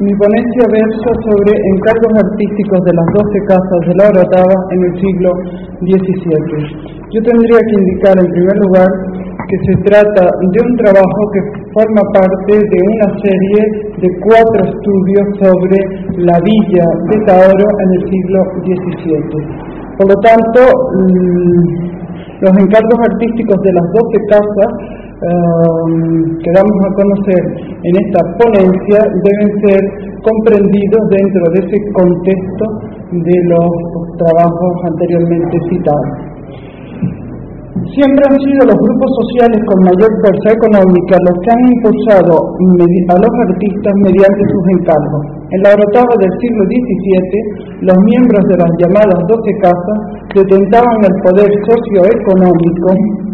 Mi ponencia versa sobre encargos artísticos de las 12 casas de la Orotava en el siglo XVII. Yo tendría que indicar en primer lugar que se trata de un trabajo que forma parte de una serie de 4 estudios sobre la villa de Taoro en el siglo XVII. Por lo tanto, los encargos artísticos de las 12 casas que vamos a conocer en esta ponencia deben ser comprendidos dentro de ese contexto de los trabajos anteriormente citados. Siempre han sido los grupos sociales con mayor fuerza económica los que han impulsado a los artistas mediante sus encargos. En la Orotava del siglo XVII, los miembros de las llamadas 12 casas detentaban el poder socioeconómico,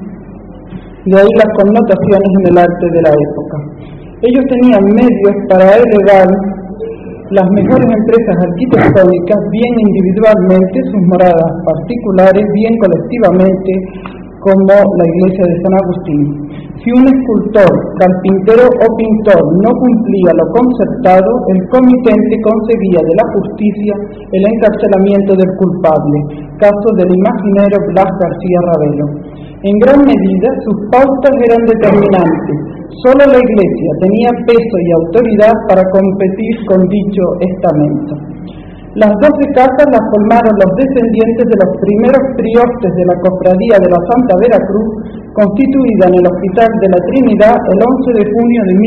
de ahí las connotaciones en el arte de la época. Ellos tenían medios para elevar las mejores empresas arquitectónicas, bien individualmente, sus moradas particulares, bien colectivamente, como la iglesia de San Agustín. Si un escultor, carpintero o pintor no cumplía lo concertado, el comitente conseguía de la justicia el encarcelamiento del culpable, caso del imaginero Blas García Ravelo. En gran medida, sus pautas eran determinantes. Solo la iglesia tenía peso y autoridad para competir con dicho estamento. Las 12 casas las formaron los descendientes de los primeros priostes de la Cofradía de la Santa Veracruz, constituida en el Hospital de la Trinidad el 11 de junio de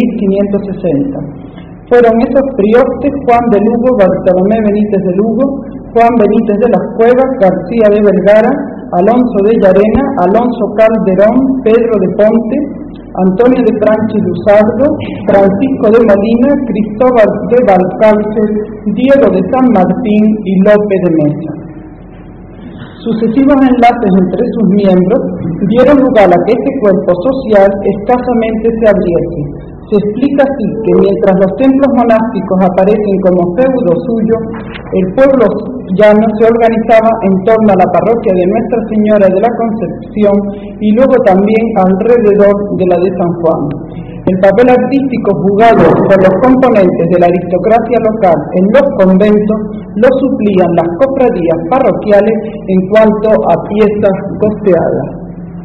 1560. Fueron esos priostes Juan de Lugo, Bartolomé Benítez de Lugo, Juan Benítez de las Cuevas, García de Vergara, Alonso de Llarena, Alonso Calderón, Pedro de Ponte, Antonio de Franchi Luzardo, Francisco de Molina, Cristóbal de Valcárcel, Diego de San Martín y Lope de Mesa. Sucesivos enlaces entre sus miembros dieron lugar a que este cuerpo social escasamente se abriese. Se explica así que mientras los templos monásticos aparecen como feudo suyo, el pueblo llano se organizaba en torno a la parroquia de Nuestra Señora de la Concepción y luego también alrededor de la de San Juan. El papel artístico jugado por los componentes de la aristocracia local en los conventos lo suplían las cofradías parroquiales en cuanto a piezas costeadas.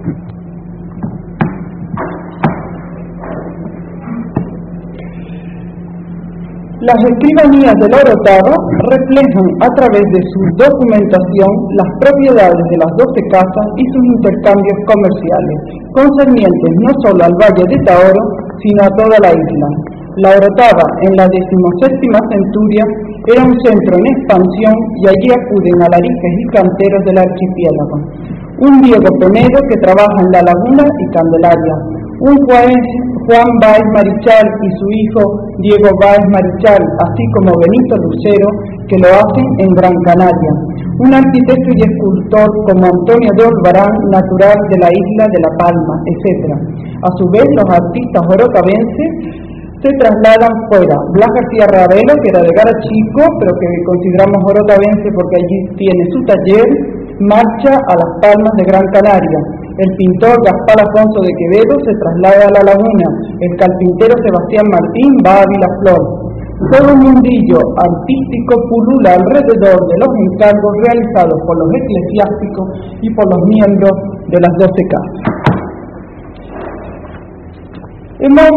Las escribanías de la Orotava reflejan a través de su documentación las propiedades de las 12 casas y sus intercambios comerciales, concernientes no solo al Valle de Taoro, sino a toda la isla. La Orotava, en la 17ª centuria, era un centro en expansión y allí acuden alarijes y canteros del archipiélago. Un Diego Penedo que trabaja en La Laguna y Candelaria, un Juan Báez Marichal y su hijo Diego Báez Marichal, así como Benito Lucero, que lo hacen en Gran Canaria, un arquitecto y escultor como Antonio de Olvarán, natural de la isla de La Palma, etc. A su vez, los artistas orotavenses se trasladan fuera. Blas García Ravelo, que era de Garachico, pero que consideramos orotavense porque allí tiene su taller, marcha a Las Palmas de Gran Canaria. El pintor Gaspar Afonso de Quevedo se traslada a La Laguna. El carpintero Sebastián Martín va a Vilaflor. Todo un mundillo artístico pulula alrededor de los encargos realizados por los eclesiásticos y por los miembros de las 12 casas. Hemos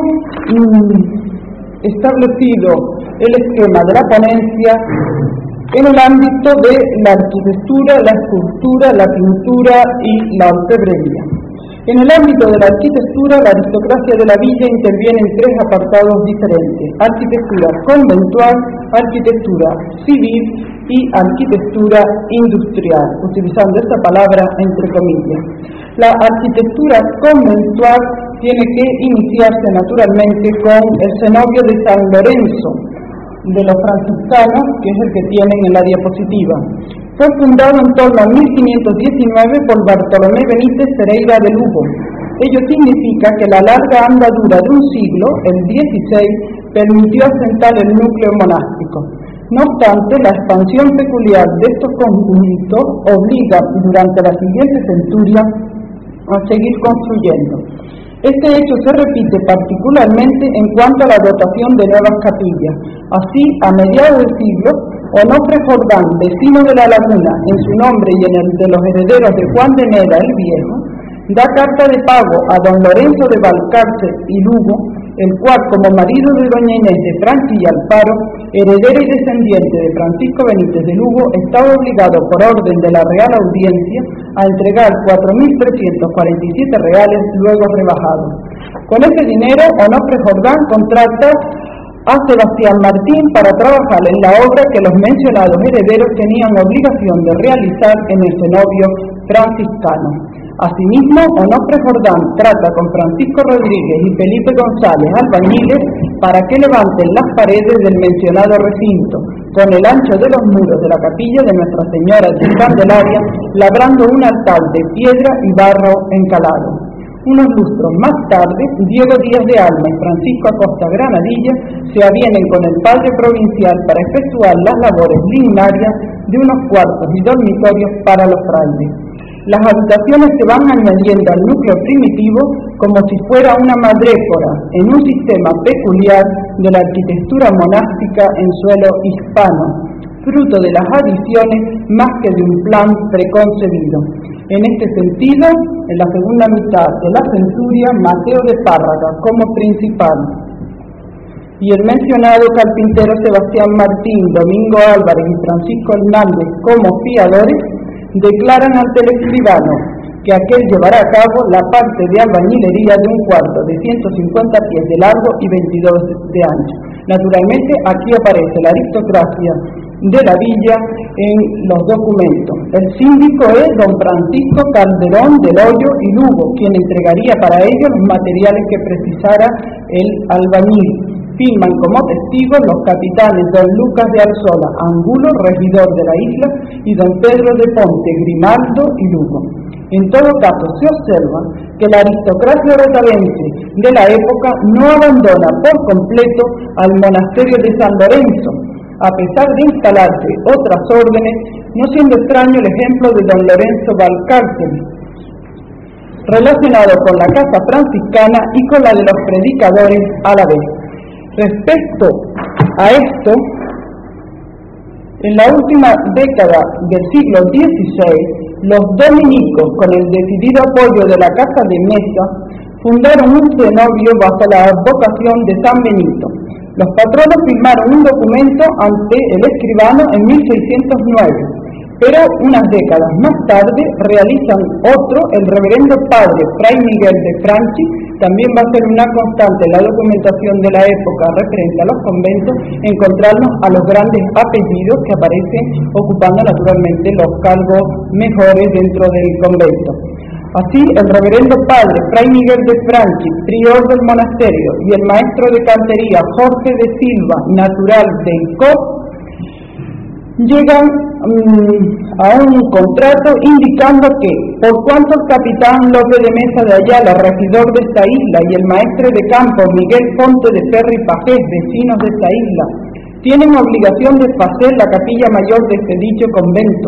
establecido el esquema de la ponencia en el ámbito de la arquitectura, la escultura, la pintura y la orfebrería. En el ámbito de la arquitectura, la aristocracia de la villa interviene en 3 apartados diferentes: arquitectura conventual, arquitectura civil y arquitectura industrial, utilizando esta palabra entre comillas. La arquitectura conventual tiene que iniciarse naturalmente con el cenobio de San Lorenzo, de los franciscanos, que es el que tienen en la diapositiva. Fue fundado en torno a 1519 por Bartolomé Benítez Pereira de Lugo. Ello significa que la larga andadura de un siglo, el XVI, permitió asentar el núcleo monástico. No obstante, la expansión peculiar de estos conjuntos obliga durante la siguiente centuria a seguir construyendo. Este hecho se repite particularmente en cuanto a la dotación de nuevas capillas. Así, a mediados del siglo, Onofre Jordán, vecino de la laguna, en su nombre y en el de los herederos de Juan de Meda el Viejo, da carta de pago a don Lorenzo de Valcárcel y Lugo, el cual, como marido de doña Inés de Franchi y Alfaro, heredero y descendiente de Francisco Benítez de Lugo, estaba obligado por orden de la Real Audiencia a entregar 4.347 reales, luego rebajados. Con ese dinero, Onofre Jordán contrata a Sebastián Martín para trabajar en la obra que los mencionados herederos tenían obligación de realizar en el cenobio franciscano. Asimismo, Onofre Jordán trata con Francisco Rodríguez y Felipe González, albañiles, para que levanten las paredes del mencionado recinto, con el ancho de los muros de la capilla de Nuestra Señora de Candelaria, labrando un altar de piedra y barro encalado. Unos lustros más tarde, Diego Díaz de Alma y Francisco Acosta Granadilla se avienen con el padre provincial para efectuar las labores lignarias de unos cuartos y dormitorios para los frailes. Las habitaciones se van añadiendo al núcleo primitivo como si fuera una madréfora en un sistema peculiar de la arquitectura monástica en suelo hispano, fruto de las adiciones más que de un plan preconcebido. En este sentido, en la segunda mitad de la centuria, Mateo de Párraga como principal y el mencionado carpintero Sebastián Martín, Domingo Álvarez y Francisco Hernández como fiadores, declaran ante el escribano que aquel llevará a cabo la parte de albañilería de un cuarto de 150 pies de largo y 22 de ancho. Naturalmente, aquí aparece la aristocracia de la villa en los documentos. El síndico es don Francisco Calderón del Hoyo y Lugo, quien entregaría para ello los materiales que precisara el albañil. Firman como testigos los capitanes don Lucas de Arzola, Angulo, regidor de la isla, y don Pedro de Ponte, Grimaldo y Lugo. En todo caso, se observa que la aristocracia rotavense de la época no abandona por completo al monasterio de San Lorenzo, a pesar de instalarse otras órdenes, no siendo extraño el ejemplo de don Lorenzo Valcárcel, relacionado con la casa franciscana y con la de los predicadores a la vez. Respecto a esto, en la última década del siglo XVI, los dominicos, con el decidido apoyo de la Casa de Mesa, fundaron un cenobio bajo la advocación de San Benito. Los patronos firmaron un documento ante el escribano en 1609, pero unas décadas más tarde realizan otro, el reverendo padre Fray Miguel de Franchi. También va a ser una constante en la documentación de la época referente a los conventos encontrarnos a los grandes apellidos que aparecen ocupando naturalmente los cargos mejores dentro del convento. Así, el reverendo padre Fray Miguel de Franchi, prior del monasterio, y el maestro de cantería Jorge de Silva, natural de Icod, llegan a un contrato indicando que, por cuanto el capitán López de Mesa de Ayala, regidor de esta isla, y el maestre de campo Miguel Ponte de Ferri Pajés, vecinos de esta isla, tienen obligación de hacer la capilla mayor de este dicho convento,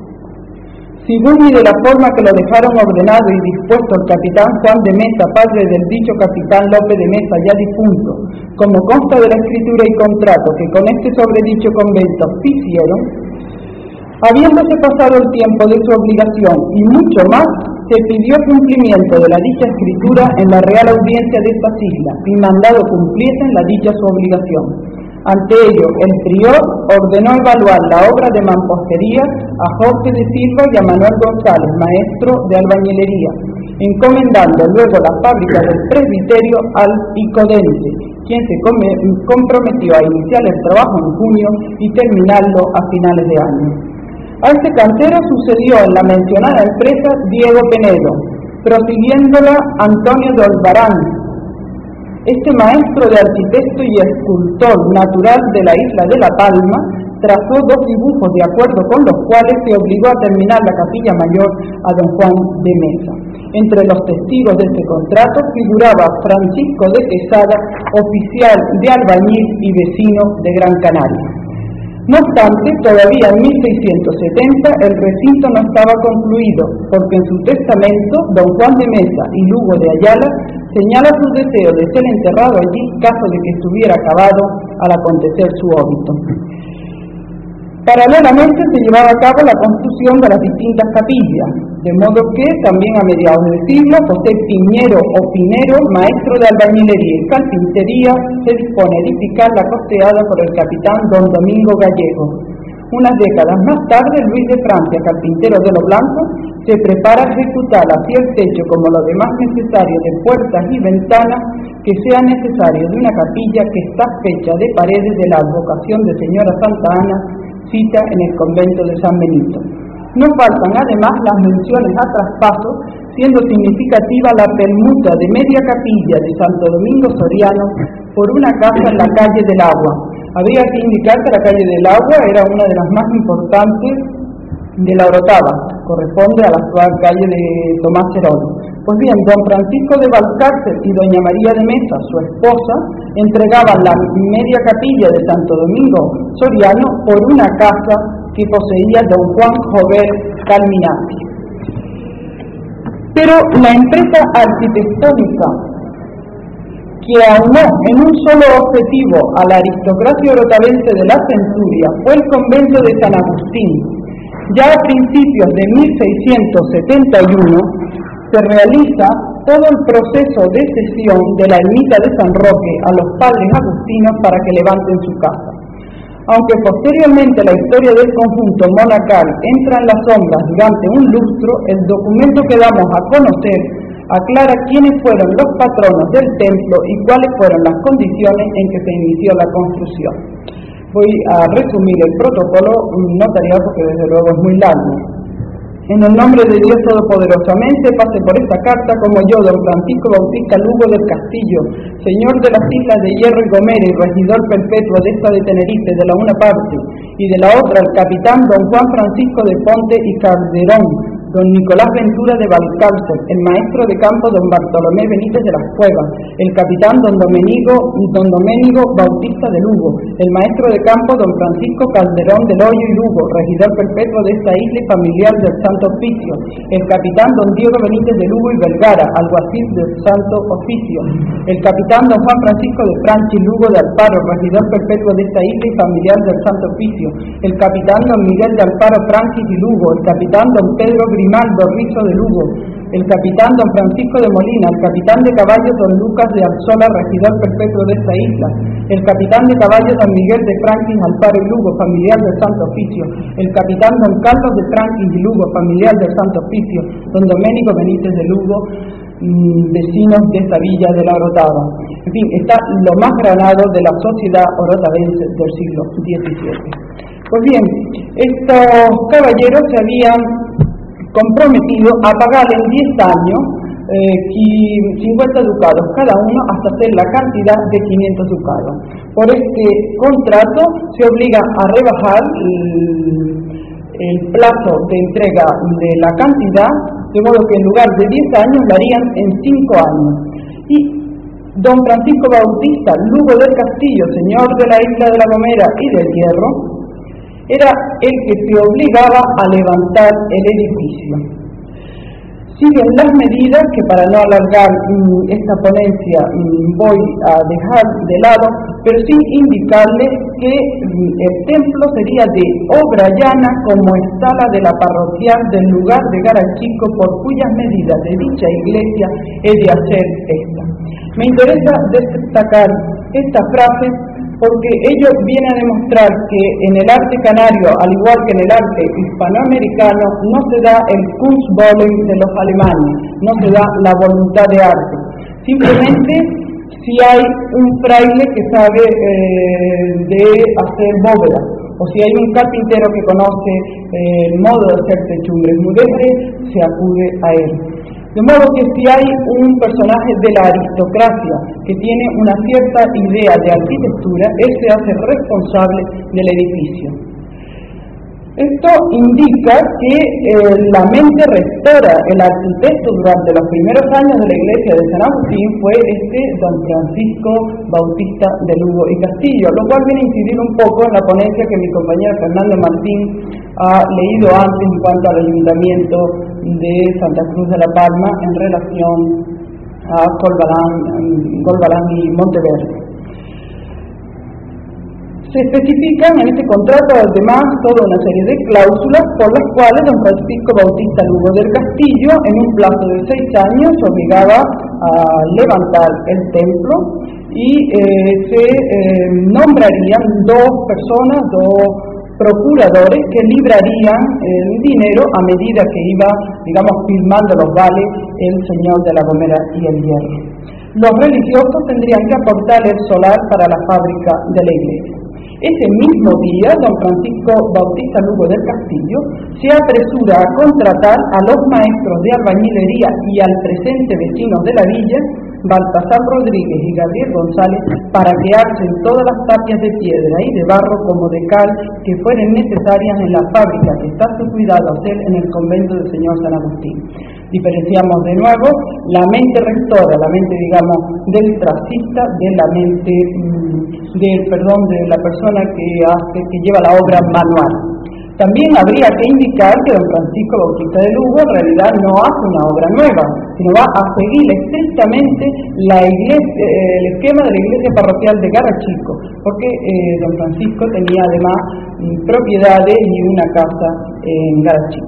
según y de la forma que lo dejaron ordenado y dispuesto el capitán Juan de Mesa, padre del dicho capitán López de Mesa, ya difunto, como consta de la escritura y contrato que con este sobredicho convento hicieron, habiéndose pasado el tiempo de su obligación y mucho más, se pidió cumplimiento de la dicha escritura en la Real Audiencia de estas islas y mandado cumpliesen la dicha su obligación. Ante ello, el prior ordenó evaluar la obra de mampostería a Jorge de Silva y a Manuel González, maestro de albañilería, encomendando luego la fábrica del presbiterio al icodense, quien se comprometió a iniciar el trabajo en junio y terminarlo a finales de año. A este cantero sucedió en la mencionada empresa Diego Penedo, prosiguiéndola Antonio de Olvarán. Este maestro de arquitecto y escultor natural de la isla de La Palma trazó dos dibujos de acuerdo con los cuales se obligó a terminar la capilla mayor a don Juan de Mesa. Entre los testigos de este contrato figuraba Francisco de Quesada, oficial de albañil y vecino de Gran Canaria. No obstante, todavía en 1670 el recinto no estaba concluido, porque en su testamento don Juan de Mesa y Lugo de Ayala señala su deseo de ser enterrado allí caso de que estuviera acabado al acontecer su óbito. Paralelamente se llevaba a cabo la construcción de las distintas capillas, de modo que también a mediados del siglo José Piñero o Pinero, maestro de albañilería y carpintería, se dispone a edificar la costeada por el capitán don Domingo Gallego. Unas décadas más tarde, Luis de Francia, carpintero de los Blancos, se prepara a ejecutar así el techo como lo demás necesario de puertas y ventanas que sea necesario de una capilla que está fecha de paredes de la advocación de Señora Santa Ana, cita en el convento de San Benito. No faltan además las menciones a traspaso, siendo significativa la permuta de media capilla de Santo Domingo Soriano por una casa en la calle del Agua. Habría que indicar que la calle del Agua era una de las más importantes de la Orotava, corresponde a la actual calle de Tomás Herón. Pues bien, don Francisco de Valcárcel y doña María de Mesa, su esposa, entregaban la media capilla de Santo Domingo Soriano por una casa que poseía don Juan Jover Calminati. Pero la empresa arquitectónica que aunó en un solo objetivo a la aristocracia orotavense de la centuria fue el convento de San Agustín. Ya a principios de 1671 se realiza todo el proceso de cesión de la ermita de San Roque a los padres agustinos para que levanten su casa. Aunque posteriormente la historia del conjunto monacal entra en las sombras durante un lustro, el documento que damos a conocer aclara quiénes fueron los patronos del templo y cuáles fueron las condiciones en que se inició la construcción. Voy a resumir el protocolo notarial porque desde luego es muy largo. En el nombre de Dios Todopoderosamente, pase por esta carta como yo, don Francisco Bautista Lugo del Castillo, señor de las Islas de Hierro y Gomera y regidor perpetuo de esta de Tenerife, de la una parte, y de la otra el capitán don Juan Francisco de Ponte y Calderón, don Nicolás Ventura de Valcárcel, el maestro de campo don Bartolomé Benítez de las Cuevas, el capitán don Doménigo Bautista de Lugo, el maestro de campo don Francisco Calderón del Hoyo y Lugo, regidor perpetuo de esta isla y familiar del Santo Oficio, el capitán don Diego Benítez de Lugo y Vergara, alguacil del Santo Oficio, el capitán don Juan Francisco de Franchi Lugo de Alparo, regidor perpetuo de esta isla y familiar del Santo Oficio, el capitán don Miguel de Alparo Francis y Lugo, el capitán don Pedro Grimaldo Rizo de Lugo, el capitán don Francisco de Molina, el capitán de caballos don Lucas de Arzola, regidor perpetuo de esta isla, el capitán de caballos don Miguel de Francis Alparo y Lugo, familiar del Santo Oficio, el capitán don Carlos de Francis y Lugo, familiar del Santo Oficio, don Doménico Benítez de Lugo, vecinos de esta villa de la Orotava. En fin, está lo más granado de la sociedad orotavense del siglo XVII. Pues bien, estos caballeros se habían comprometido a pagar en 10 años 50 ducados cada uno hasta hacer la cantidad de 500 ducados. Por este contrato se obliga a rebajar el plazo de entrega de la cantidad, de modo que en lugar de 10 años lo harían en 5 años. Y don Francisco Bautista Lugo del Castillo, señor de la isla de la Gomera y del Hierro, era el que se obligaba a levantar el edificio. Siguen las medidas que, para no alargar esta ponencia, voy a dejar de lado, pero sí indicarles que el templo sería de obra llana como está la de la parroquial del lugar de Garachico, por cuyas medidas de dicha iglesia he de hacer esta. Me interesa destacar esta frase porque ello viene a demostrar que en el arte canario, al igual que en el arte hispanoamericano, no se da el Kunstwollen de los alemanes, no se da la voluntad de arte. Simplemente si hay un fraile que sabe de hacer bóvedas, o si hay un carpintero que conoce el modo de hacer techumbres mudéjares, se acude a él. De modo que si hay un personaje de la aristocracia que tiene una cierta idea de arquitectura, él se hace responsable del edificio. Esto indica que la mente rectora, el arquitecto durante los primeros años de la iglesia de San Agustín fue don Francisco Bautista de Lugo y Castillo, lo cual viene a incidir un poco en la ponencia que mi compañero Fernando Martín ha leído antes en cuanto al ayuntamiento de Santa Cruz de la Palma en relación a Golbarán y Monteverde. Se especifican en este contrato además toda una serie de cláusulas por las cuales don Francisco Bautista Lugo del Castillo, en un plazo de 6 años, obligaba a levantar el templo y se nombrarían 2 personas, 2 procuradores que librarían el dinero a medida que iba, digamos, firmando los vales el señor de La Gomera y el Hierro. Los religiosos tendrían que aportar el solar para la fábrica de la iglesia. Ese mismo día, don Francisco Bautista Lugo del Castillo se apresura a contratar a los maestros de albañilería y al presente vecinos de la villa, Baltasar Rodríguez y Gabriel González, para que hacen todas las tapias de piedra y de barro como de cal que fueren necesarias en la fábrica que está a su cuidado hacer en el convento del señor San Agustín. Diferenciamos de nuevo la mente rectora, la mente, digamos, del tracista, de la mente de la persona que lleva la obra manual. También habría que indicar que don Francisco Bautista de Lugo en realidad no hace una obra nueva, sino va a seguir estrictamente el esquema de la iglesia parroquial de Garachico, porque don Francisco tenía además propiedades y una casa en Garachico.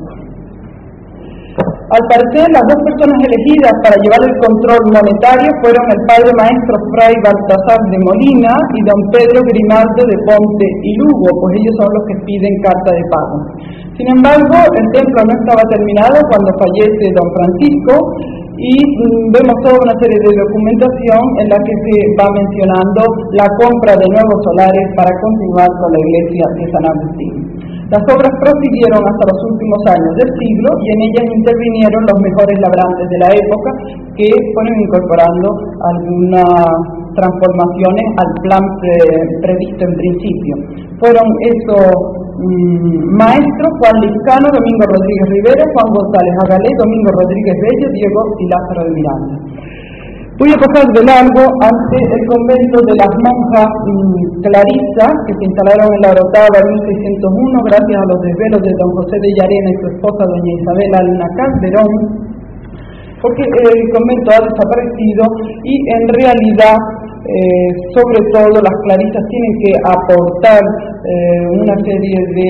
Al parecer, las 2 personas elegidas para llevar el control monetario fueron el padre maestro Fray Baltasar de Molina y don Pedro Grimaldo de Ponte y Lugo, pues ellos son los que piden carta de pago. Sin embargo, el templo no estaba terminado cuando fallece don Francisco y vemos toda una serie de documentación en la que se va mencionando la compra de nuevos solares para continuar con la iglesia de San Agustín. Las obras prosiguieron hasta los últimos años del siglo y en ellas intervinieron los mejores labrantes de la época que fueron incorporando algunas transformaciones al plan previsto en principio. Fueron esos maestros: Juan Liscano, Domingo Rodríguez Rivera, Juan González Agalé, Domingo Rodríguez Bello, Diego y Lázaro de Miranda. Voy a pasar de largo ante el convento de las monjas clarisas que se instalaron en la Orotava en 1601 gracias a los desvelos de don José de Llarena y su esposa doña Isabel Alna Calderón, porque el convento ha desaparecido y en realidad sobre todo las clarisas tienen que aportar una serie de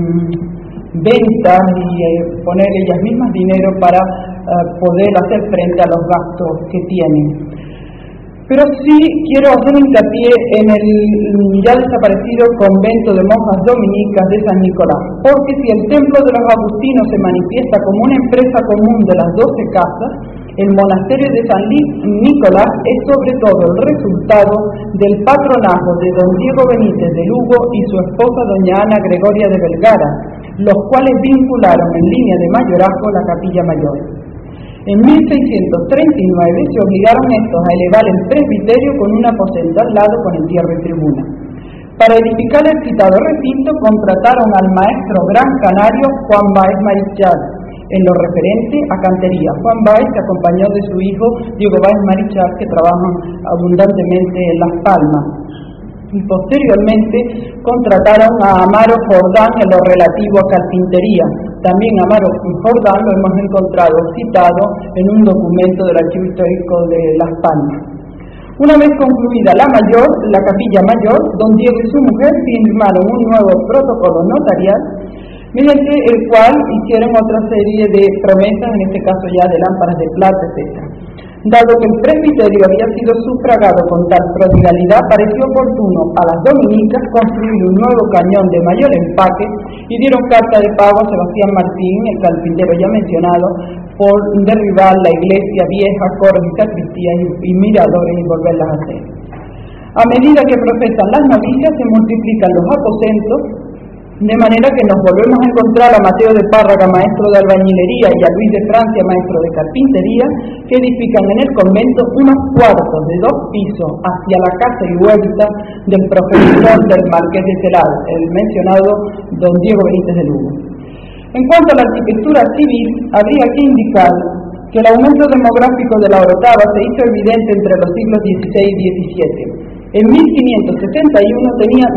ventas y poner ellas mismas dinero para poder hacer frente a los gastos que tienen. Pero sí quiero hacer hincapié en el ya desaparecido convento de monjas dominicas de San Nicolás, porque si el templo de los agustinos se manifiesta como una empresa común de las 12 casas, el monasterio de San Nicolás es sobre todo el resultado del patronazgo de don Diego Benítez de Lugo y su esposa doña Ana Gregoria de Vergara, los cuales vincularon en línea de mayorazgo la capilla mayor. En 1639 se obligaron estos a elevar el presbiterio con un aposento al lado con entierro y tribuna. Para edificar el citado recinto contrataron al maestro gran canario Juan Báez Marichal en lo referente a cantería. Juan Báez se acompañó de su hijo Diego Báez Marichal, que trabajan abundantemente en Las Palmas. Y posteriormente contrataron a Amaro Jordán en lo relativo a carpintería. También Amaro Jordán lo hemos encontrado citado en un documento del Archivo Histórico de Las Palmas. Una vez concluida la capilla mayor, don Diego y su mujer firmaron un nuevo protocolo notarial, mediante el cual hicieron otra serie de promesas, en este caso ya de lámparas de plata, etc. Dado que el presbiterio había sido sufragado con tal prodigalidad, pareció oportuno a las dominicas construir un nuevo cañón de mayor empaque y dieron carta de pago a Sebastián Martín, el carpintero ya mencionado, por derribar la iglesia vieja, coros y sacristías y miradores y volverlas a hacer. A medida que profesan las novicias, se multiplican los aposentos, de manera que nos volvemos a encontrar a Mateo de Párraga, maestro de albañilería, y a Luis de Francia, maestro de carpintería, que edifican en el convento unos cuartos de 2 pisos hacia la casa y huerta del profesor del Marqués de Celal, el mencionado don Diego Benítez de Lugo. En cuanto a la arquitectura civil, habría que indicar que el aumento demográfico de la Orotava se hizo evidente entre los siglos XVI y XVII. En 1571 tenía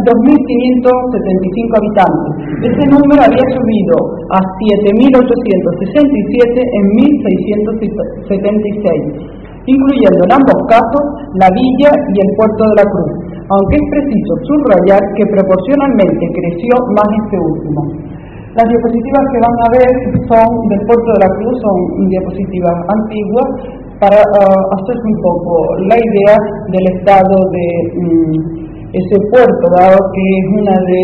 2.575 habitantes. Ese número había subido a 7.867 en 1676. incluyendo en ambos casos la villa y el puerto de la Cruz, aunque es preciso subrayar que proporcionalmente creció más este último. Las diapositivas que van a ver son del puerto de la Cruz, son diapositivas antiguas, para hacerse un poco la idea del estado de ese puerto, dado que es uno de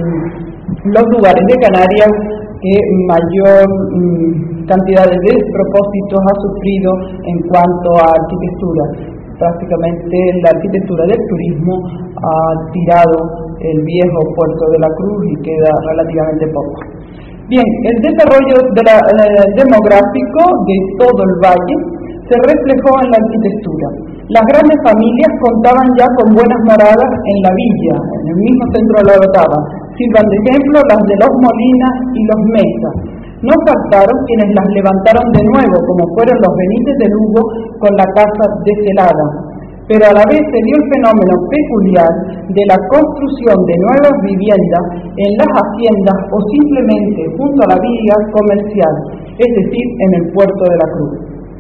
los lugares de Canarias que mayor cantidad de despropósitos ha sufrido en cuanto a arquitectura. Prácticamente la arquitectura del turismo ha tirado el viejo puerto de la Cruz y queda relativamente poco. Bien, el desarrollo demográfico de todo el valle se reflejó en la arquitectura. Las grandes familias contaban ya con buenas moradas en la villa, en el mismo centro de la Orotava. Sirvan de ejemplo las de los Molinas y los Mesa. No faltaron quienes las levantaron de nuevo, como fueron los Benítez de Lugo con la casa de Celada. Pero a la vez se dio el fenómeno peculiar de la construcción de nuevas viviendas en las haciendas o simplemente junto a la vía comercial, es decir, en el puerto de la Cruz.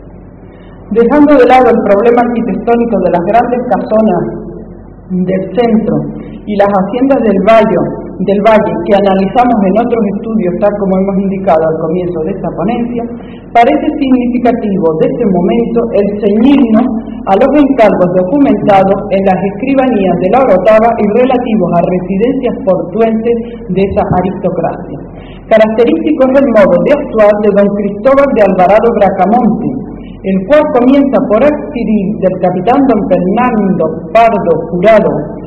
Dejando de lado el problema arquitectónico de las grandes casonas del centro y las haciendas del valle que analizamos en otros estudios, tal como hemos indicado al comienzo de esta ponencia, parece significativo de este momento el ceñirnos a los encargos documentados en las escribanías de la Orotava y relativos a residencias portuenses de esa aristocracia. Característico es el modo de actuar de don Cristóbal de Alvarado Bracamonte, el cual comienza por adquirir del capitán don Fernando Pardo Jurado,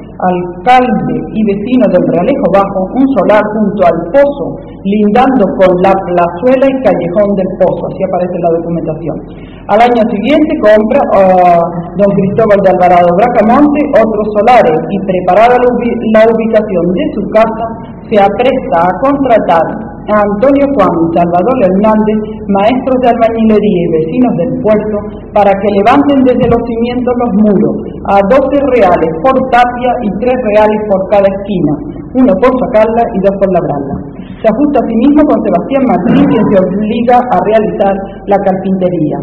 alcalde y vecino del Realejo Bajo, un solar junto al pozo, lindando con la plazuela y callejón del pozo, así aparece en la documentación. Al año siguiente compra don Cristóbal de Alvarado Bracamonte otros solares y preparada la ubicación de su casa, se apresta a contratar a Antonio Juan y Salvador Hernández, maestros de albañilería y vecinos del puerto, para que levanten desde los cimientos los muros, a 12 reales por tapia y 3 reales por cada esquina, uno por sacarla y 2 por labrarla. Se ajusta a sí mismo con Sebastián Martín, quien se obliga a realizar la carpintería.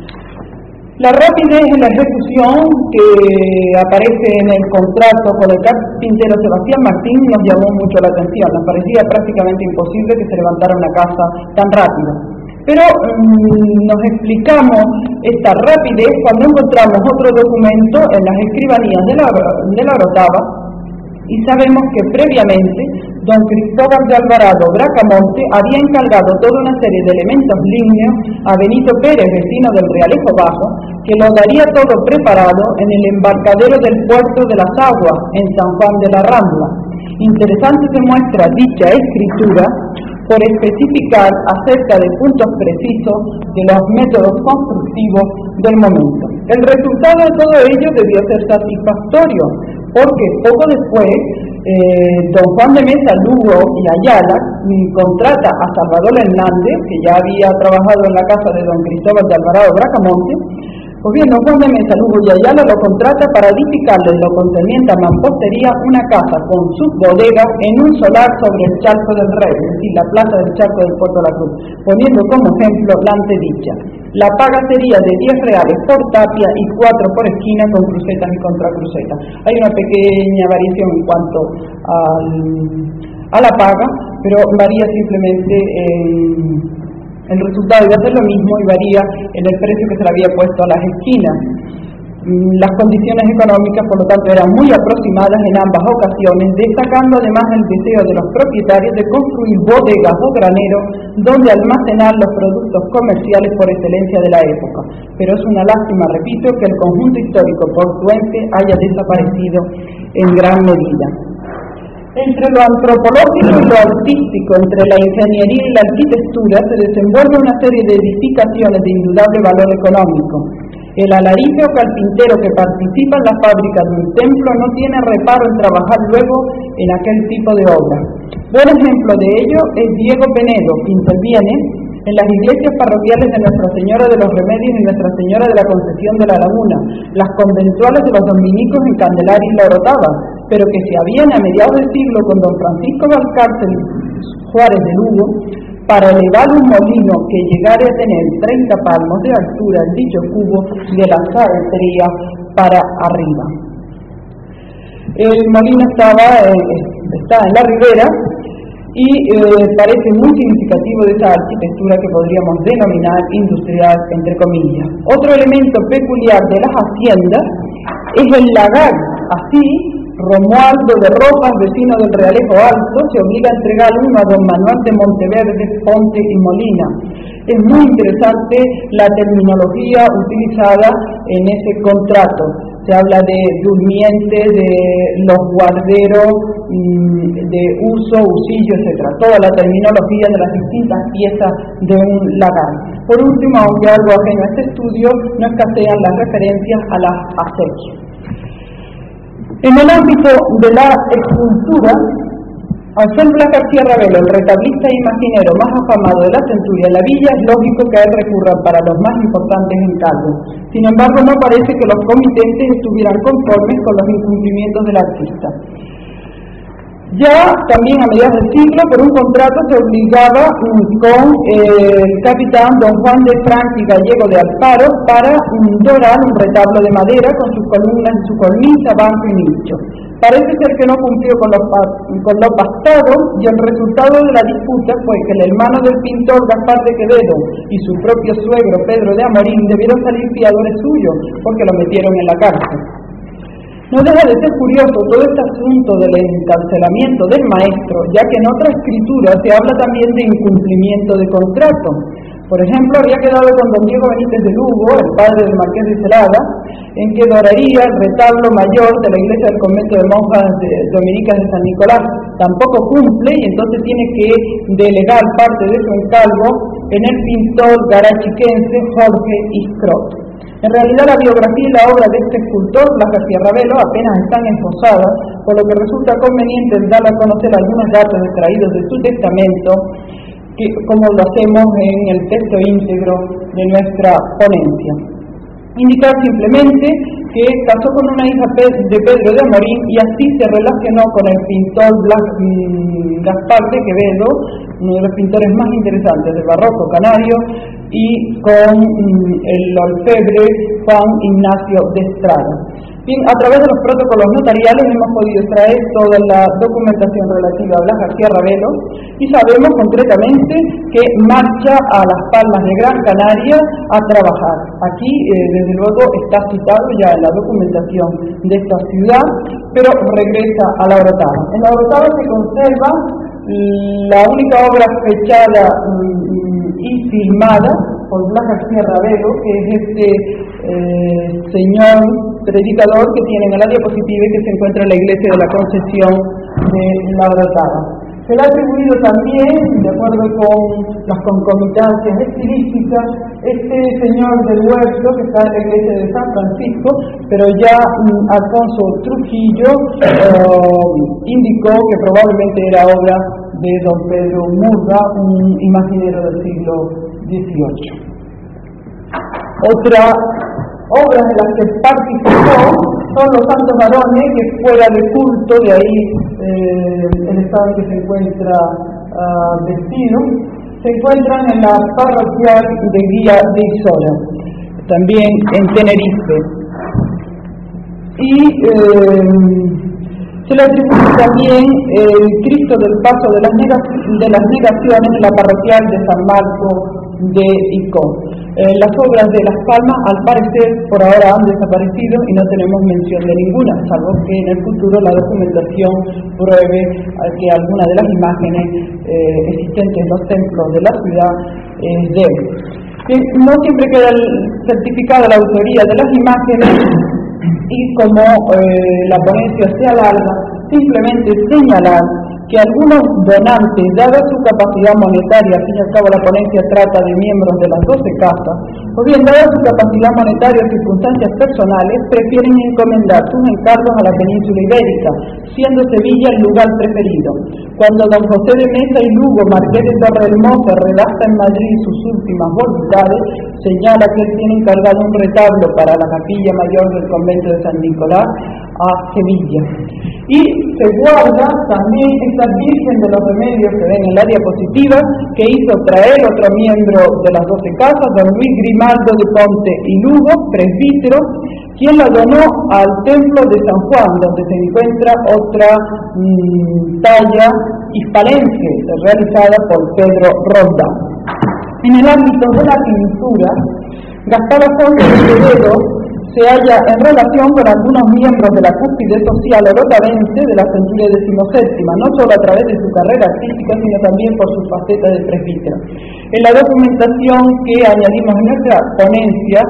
La rapidez en la ejecución que aparece en el contrato con el carpintero Sebastián Martín nos llamó mucho la atención. Nos parecía prácticamente imposible que se levantara una casa tan rápido. Pero nos explicamos esta rapidez cuando encontramos otro documento en las escribanías de la Orotava y sabemos que previamente don Cristóbal de Alvarado Bracamonte había encargado toda una serie de elementos lígneos a Benito Pérez, vecino del Realejo Bajo, que lo daría todo preparado en el embarcadero del puerto de las Aguas, en San Juan de la Rambla. Interesante se muestra dicha escritura por especificar acerca de puntos precisos de los métodos constructivos del momento. El resultado de todo ello debió ser satisfactorio, porque poco después don Juan de Mesa Lugo y Ayala contrata a Salvador Hernández, que ya había trabajado en la casa de don Cristóbal de Alvarado Bracamonte. Pues bien, don Juan de Mesa Lugo y Ayala lo contrata para edificarle en lo concerniente a mampostería una casa con sus bodegas en un solar sobre el Charco del Rey, es decir, la plaza del Charco del Puerto de la Cruz, poniendo como ejemplo la antedicha. La paga sería de 10 reales por tapia y 4 por esquina con crucetas y contracrucetas. Hay una pequeña variación en cuanto a la paga, pero varía simplemente el resultado iba a ser lo mismo y varía en el precio que se le había puesto a las esquinas. Las condiciones económicas, por lo tanto, eran muy aproximadas en ambas ocasiones, destacando además el deseo de los propietarios de construir bodegas o graneros donde almacenar los productos comerciales por excelencia de la época. Pero es una lástima, repito, que el conjunto histórico portuense haya desaparecido en gran medida. Entre lo antropológico y lo artístico, entre la ingeniería y la arquitectura, se desenvuelve una serie de edificaciones de indudable valor económico. El alarife o carpintero que participa en la fábrica de un templo no tiene reparo en trabajar luego en aquel tipo de obra. Buen ejemplo de ello es Diego Penedo, que interviene en las iglesias parroquiales de Nuestra Señora de los Remedios y Nuestra Señora de la Concepción de la Laguna, las conventuales de los dominicos en Candelaria y La Orotava, pero que se habían a mediados del siglo con don Francisco Valcárcel Juárez de Lugo para elevar un molino que llegare a tener 30 palmos de altura en dicho cubo de la saetría para arriba. El molino está en la ribera y parece muy significativo de esa arquitectura que podríamos denominar industrial, entre comillas. Otro elemento peculiar de las haciendas es el lagar. Así, Romualdo de Rojas, vecino del Realejo Alto, se obliga a entregar uno a don Manuel de Monteverde, Ponte y Molina. Es muy interesante la terminología utilizada en ese contrato. Se habla de durmientes, de los guarderos, de uso, usillo, etc. Toda la terminología de las distintas piezas de un lagar. Por último, aunque algo ajeno a este estudio, no escasean las referencias a las acequias. En el ámbito de la escultura, Anselmo Blas García Ravelo, el retablista e imaginero más afamado de la centuria en la villa, es lógico que a él recurran para los más importantes encargos. Sin embargo, no parece que los comitentes estuvieran conformes con los incumplimientos del artista. Ya también a mediados del siglo, por un contrato se obligaba con el capitán don Juan de Frank y Gallego de Alfaro para dorar un retablo de madera con sus columnas y su cornisa, banco y nicho. Parece ser que no cumplió con lo pactado y el resultado de la disputa fue que el hermano del pintor Gaspar de Quevedo y su propio suegro Pedro de Amorín debieron salir fiadores suyos porque lo metieron en la cárcel. No deja de ser curioso todo este asunto del encarcelamiento del maestro, ya que en otra escritura se habla también de incumplimiento de contrato. Por ejemplo, había quedado con don Diego Benítez de Lugo, el padre del marqués de Celada, en que doraría el retablo mayor de la iglesia del convento de monjas dominicas de San Nicolás. Tampoco cumple y entonces tiene que delegar parte de su encargo en el pintor garachiquense Jorge Iscrot. En realidad la biografía y la obra de este escultor, Blas García Ravelo, apenas están esbozadas, por lo que resulta conveniente dar a conocer algunos datos extraídos de su testamento, como lo hacemos en el texto íntegro de nuestra ponencia. Indicar simplemente que casó con una hija de Pedro de Amorín y así se relacionó con el pintor Gaspar de Quevedo, uno de los pintores más interesantes del barroco canario, y con el orfebre Juan Ignacio de Estrada. Bien, a través de los protocolos notariales hemos podido traer toda la documentación relativa a Blas García Ravelo y sabemos concretamente que marcha a Las Palmas de Gran Canaria a trabajar. Aquí, desde luego, está citado ya en la documentación de esta ciudad, pero regresa a La Orotava. En La Orotava se conserva la única obra fechada y filmada por Blas García Ravelo, que es este señor predicador que tienen en la diapositiva y que se encuentra en la iglesia de la Concepción de La Orotava. Se le ha atribuido también, de acuerdo con las concomitancias estilísticas, este señor del huerto que está en la iglesia de San Francisco, pero ya Alfonso Trujillo indicó que probablemente era obra de don Pedro Murga, un imaginero del siglo XVIII. Otra obra en las que participó son los santos varones, que fuera de culto, de ahí el estado en que se encuentra vestido, se encuentran en la parroquial de Guía de Isora, también en Tenerife. Y se le atribuye también el Cristo del Paso de las Negaciones en la parroquial de San Marco de Icó. Las obras de Las Palmas, al parecer, por ahora han desaparecido y no tenemos mención de ninguna, salvo que en el futuro la documentación pruebe que alguna de las imágenes existentes en los templos de la ciudad es de él. No siempre queda certificada la autoría de las imágenes y como la ponencia se alarga, simplemente señalar que algunos donantes, dada su capacidad monetaria, al fin y al cabo la ponencia trata de miembros de las 12 casas, o bien dada su capacidad monetaria o circunstancias personales, prefieren encomendar sus encargos a la península ibérica, siendo Sevilla el lugar preferido. Cuando don José de Mesa y Lugo, marqués de Torrehermosa, redacta en Madrid sus últimas voluntades, señala que él tiene encargado un retablo para la capilla mayor del convento de San Nicolás a Sevilla. Y se guarda también esta Virgen de los Remedios que ven en la diapositiva, que hizo traer otro miembro de las 12 casas, don Luis Grimaldo de Ponte y Lugo, presbítero, quien la donó al templo de San Juan, donde se encuentra otra talla hispalense realizada por Pedro Roldán. En el ámbito de la pintura, Gaspar Afonso de Quevedo se halla en relación con algunos miembros de la cúspide social orotavense de la centuria XVII, no solo a través de su carrera artística, sino también por su faceta de presbítero. En la documentación que añadimos en nuestra ponencia,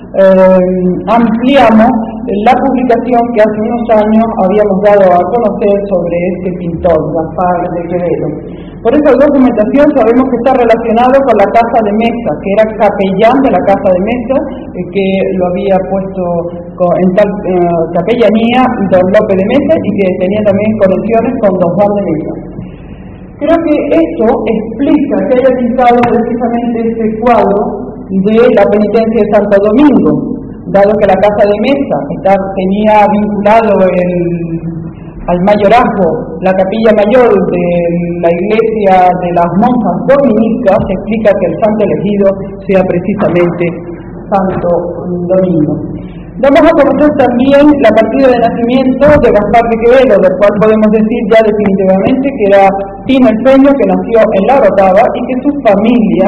ampliamos la publicación que hace unos años habíamos dado a conocer sobre este pintor, Gaspar de Quevedo. Por esa documentación sabemos que está relacionado con la Casa de Mesa, que era capellán de la Casa de Mesa, que lo había puesto en tal capellanía don Lope de Mesa y que tenía también conexiones con don Juan de Mesa. Creo que esto explica que haya pintado precisamente este cuadro de la penitencia de Santo Domingo, dado que la Casa de Mesa tenía vinculado al mayorazgo la capilla mayor de la iglesia de las monjas dominicas, se explica que el santo elegido sea precisamente Santo Domingo. Vamos a conocer también la partida de nacimiento de Gaspar de Quevedo, del cual podemos decir ya definitivamente que era Tino el Peño, que nació en La Orotava y que su familia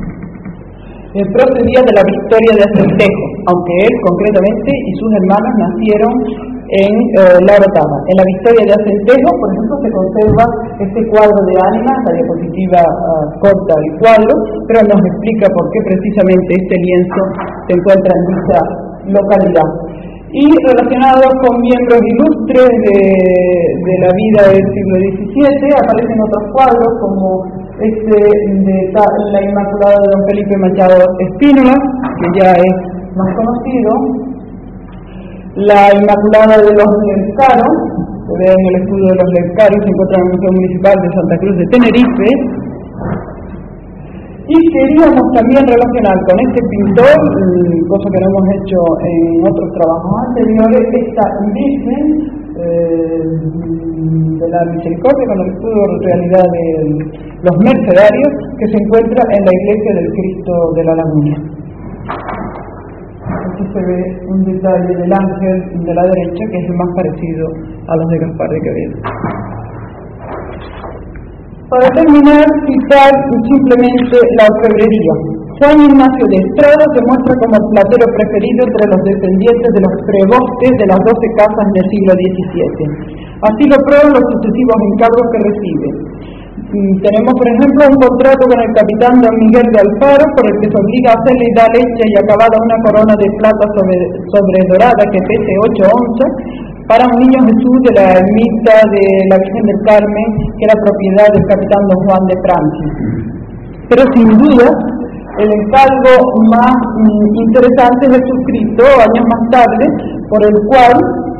procedía de la Victoria de Acentejo, aunque él concretamente y sus hermanos nacieron en La Orotava. En la Victoria de Acentejo, por ejemplo, se conserva este cuadro de ánimas, la diapositiva corta del cuadro, pero nos explica por qué precisamente este lienzo se encuentra en dicha localidad. Y relacionados con miembros ilustres de la vida del siglo XVII, aparecen otros cuadros como este de la Inmaculada de don Felipe Machado Espínola, que ya es más conocido, la Inmaculada de los Lercaros, que vean el escudo de los Lercaros, se encuentra en el Museo Municipal de Santa Cruz de Tenerife. Y queríamos también relacionar con este pintor, cosa que no hemos hecho en otros trabajos anteriores, esta Virgen de la Misericordia con el escudo de realidad de los mercedarios, que se encuentra en la iglesia del Cristo de la Laguna. Aquí se ve un detalle del ángel de la derecha, que es el más parecido a los de Gaspar de Quevedo. Para terminar, citar simplemente la orfebrería. Juan Ignacio de Estrada se muestra como el platero preferido entre los descendientes de los prebostes de las 12 casas del siglo XVII. Así lo prueban los sucesivos encargos que recibe. Tenemos, por ejemplo, un contrato con el capitán don Miguel de Alfaro, por el que se obliga a hacerle dar hecha y acabada una corona de plata sobre dorada que pese 8 onzas, para un niño Jesús de la ermita de la Virgen del Carmen, que era propiedad del capitán don Juan de Francia. Pero sin duda, el encargo más interesante es el suscrito años más tarde, por el cual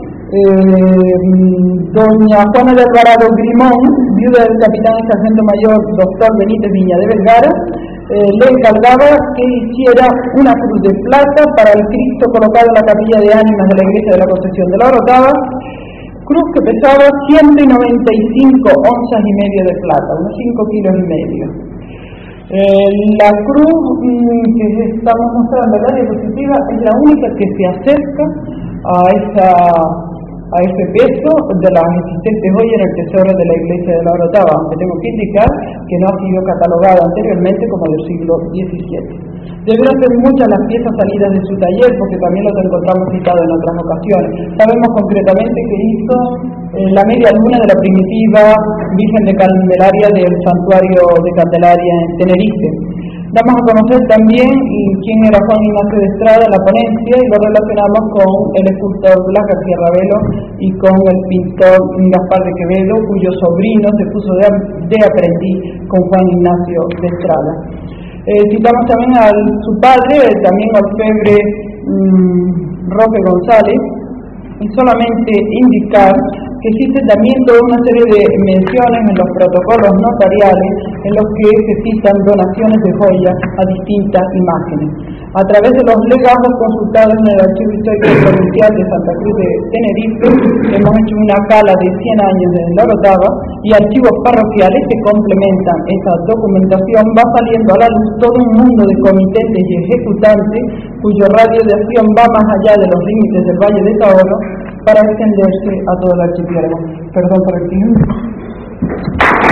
doña Juana de Alvarado Grimón, viuda del capitán y sargento mayor doctor Benítez Viña de Vergara, le encargaba que hiciera una cruz de plata para el Cristo colocado en la capilla de ánimas de la iglesia de la Concepción de La Orotava, cruz que pesaba 195 onzas y media de plata, unos 5 kilos y medio. La cruz que estamos mostrando en la diapositiva es la única que se acerca a ese peso de las existentes hoy en el tesoro de la iglesia de La Orotava, aunque tengo que indicar que no ha sido catalogada anteriormente como del siglo XVII. Debieron ser muchas las piezas salidas de su taller, porque también lo encontramos citado en otras ocasiones. Sabemos concretamente que hizo la media luna de la primitiva Virgen de Candelaria del Santuario de Candelaria en Tenerife. Damos a conocer también quién era Juan Ignacio de Estrada en la ponencia y lo relacionamos con el escultor Blas García Ravelo y con el pintor Gaspar de Quevedo, cuyo sobrino se puso de aprendiz con Juan Ignacio de Estrada. Citamos también a su padre, también orfebre Roque González, y solamente indicar que existe también toda una serie de menciones en los protocolos notariales en los que se citan donaciones de joyas a distintas imágenes. A través de los legajos consultados en el Archivo Histórico Provincial de Santa Cruz de Tenerife, hemos hecho una cala de 100 años desde la Orotava y archivos parroquiales que complementan esa documentación. Va saliendo a la luz todo un mundo de comitentes y ejecutantes cuyo radio de acción va más allá de los límites del Valle de Taoro para extenderse a todo el archipiélago. Perdón por el tiempo.